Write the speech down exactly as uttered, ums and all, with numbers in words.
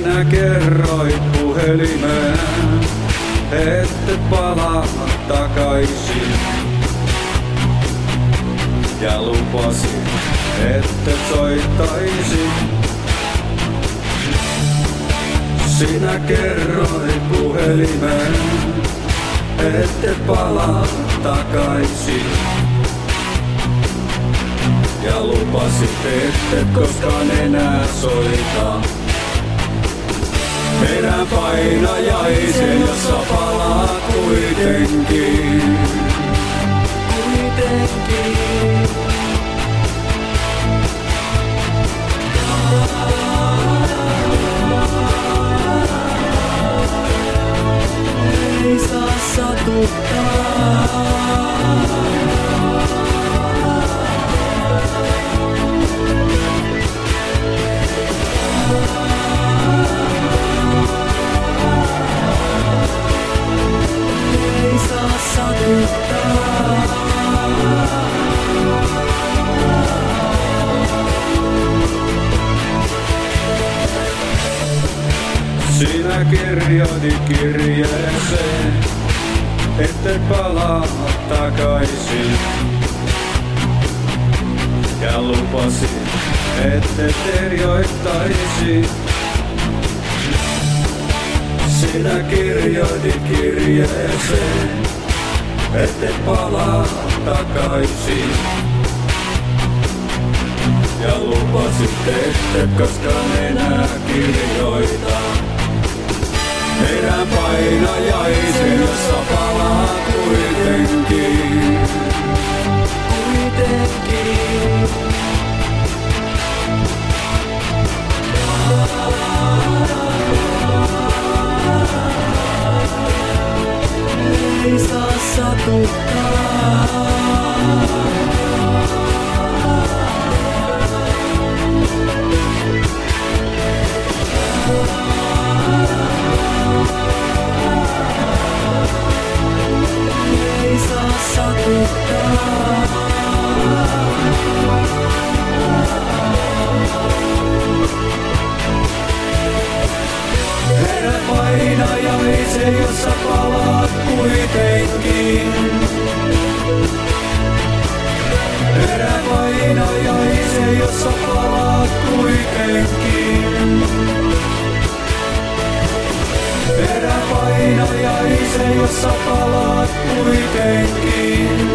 Sinä kerroit puhelimeen, ette palaa takaisin. Ja lupasin, ette soittaisi. Sinä kerroit puhelimeen, ette palaa takaisin. Ja lupasit, ette koskaan enää soita. Enää painajaisen, jossa palaat kuitenkin. Kuitenkin. Ei saa satuttaa. Ei saa satuttaa. Sinä kirjoitit kirjeeseen, ette palaa takaisin. Ja lupasit, ette terjoittaisi. Sinä kirjoitit kirjeeseen, ette palaa takaisin. Ja lupasit, ette koskaan enää kirjoita. Enää painajaisen, jossa palaat kuitenkin. Kuitenkin. Ei saa satuttaa. Ei saa satuttaa. Herä painajaisen, jossa palaat kuitenkin. Herä painajaisen, jossa palaat kuitenkin. Herä painajaisen, jossa palaat kuitenkin.